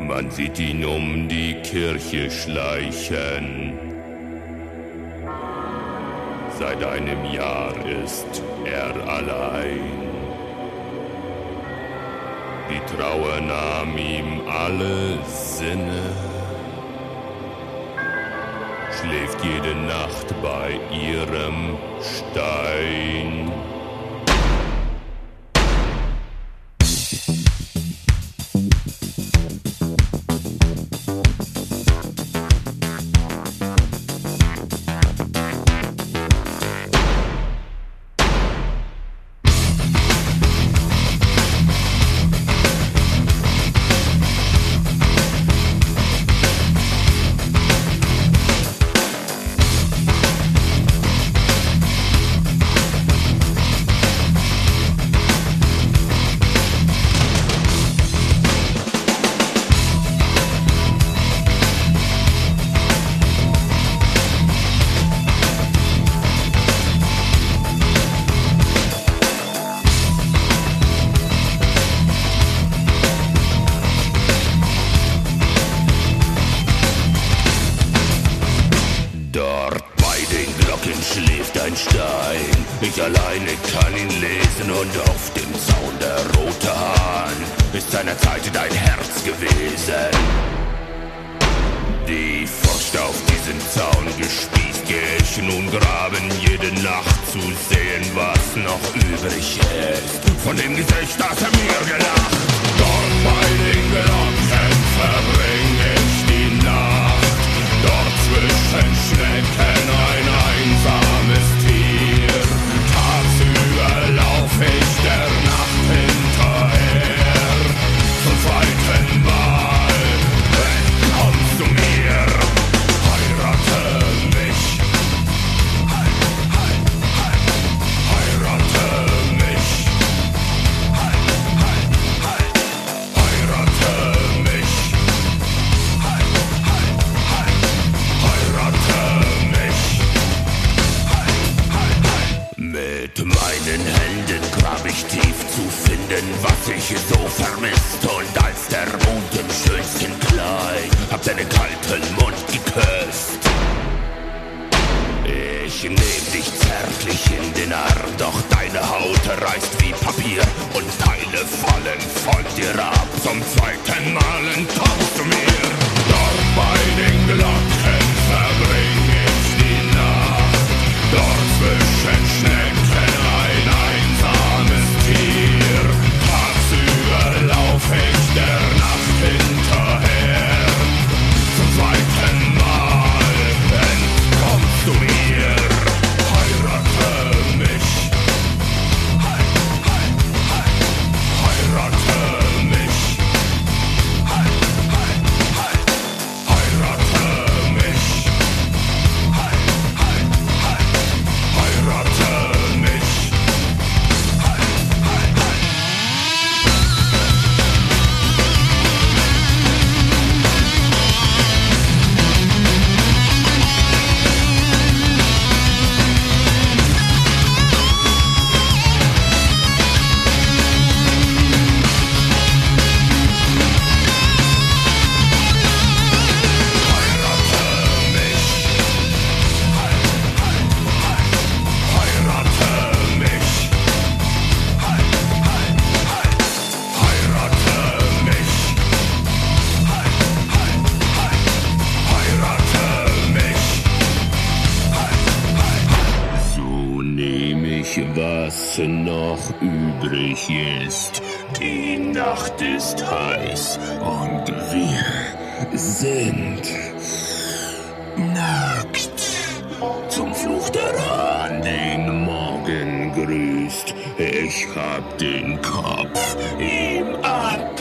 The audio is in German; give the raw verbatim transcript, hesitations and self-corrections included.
Man sieht ihn um die Kirche schleichen. Seit einem Jahr ist er allein. Die Trauer nahm ihm alle Sinne. Schläft jede Nacht bei ihrem Stein. Schläft ein Stein, ich alleine kann ihn lesen und auf dem Zaun der rote Hahn ist seinerzeit dein Herz gewesen. Die Furcht auf diesen Zaun gespießt, geh ich nun graben jede Nacht zu sehen, was noch übrig ist von dem Gesicht, das er mir gelacht. Dort bei den Glocken verbring ich die Nacht, dort zwischen Schnecken ein einsames Tier. Tagsüber lauf ich der Nacht hinterher, zum zweiten Mal kommst du mir, heirate mich, heirate mich, heirate mich, mit meinen Händen grab ich tief zu finden, was ich so vermisst. Und als der Mond im schönsten Kleid hab deinen kalten Mund geküsst. Ich nehm dich zärtlich in den Arm, doch deine Haut reißt wie Papier und Teile fallen von dir ab. Zum zweiten Mal entkommst du mir. Dort bei den Glocken verbring ich die Nacht, dort zwischen Schnecken ein einsames Tier. Tagsüber lauf ich der Nacht hinterher, zum zweiten Mal entkommst du mir. Heirate mich, heirate mich, heirate mich, heirate mich. Was noch übrig ist. Die Nacht ist heiß und wir sind nackt. Zum Fluch der Hahn den Morgen grüßt. Ich hab den Kopf ihm ab.